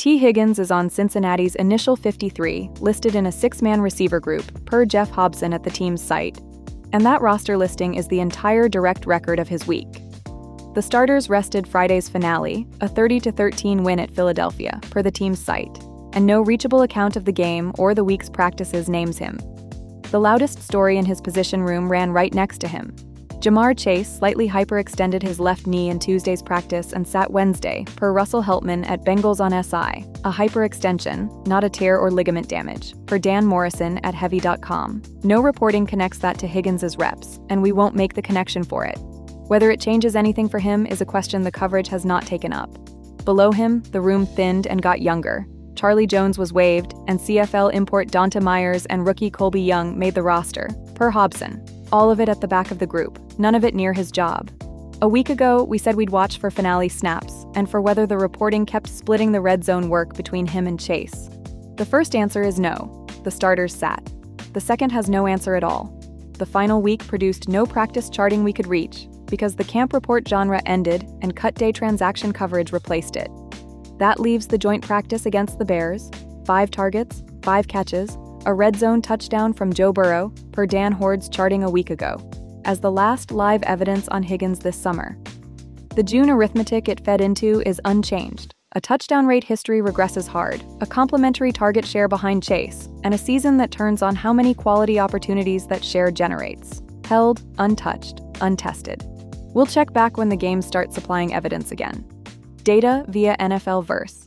T. Higgins is on Cincinnati's initial 53, listed in a six-man receiver group, per Jeff Hobson at the team's site. And that roster listing is the entire direct record of his week. The starters rested Friday's finale, a 30-13 win at Philadelphia, per the team's site, and no reachable account of the game or the week's practices names him. The loudest story in his position room ran right next to him. Ja'Marr Chase slightly hyperextended his left knee in Tuesday's practice and sat Wednesday, per Russell Heltman at Bengals on SI, a hyperextension, not a tear or ligament damage, per Dan Morrison at Heavy.com. No reporting connects that to Higgins' reps, and we won't make the connection for it. Whether it changes anything for him is a question the coverage has not taken up. Below him, the room thinned and got younger. Charlie Jones was waived, and CFL import Donta Myers and rookie Colby Young made the roster, per Hobson. All of it at the back of the group, none of it near his job. A week ago, we said we'd watch for finale snaps, and for whether the reporting kept splitting the red zone work between him and Chase. The first answer is no. The starters sat. The second has no answer at all. The final week produced no practice charting we could reach, because the camp report genre ended and cut day transaction coverage replaced it. That leaves the joint practice against the Bears, 5 targets, 5 catches, a red zone touchdown from Joe Burrow, per Dan Hoard's charting a week ago, as the last live evidence on Higgins this summer. The June arithmetic it fed into is unchanged. A touchdown rate history regresses hard, a complimentary target share behind Chase, and a season that turns on how many quality opportunities that share generates. Held, untouched, untested. We'll check back when the games start supplying evidence again. Data via NFL Verse.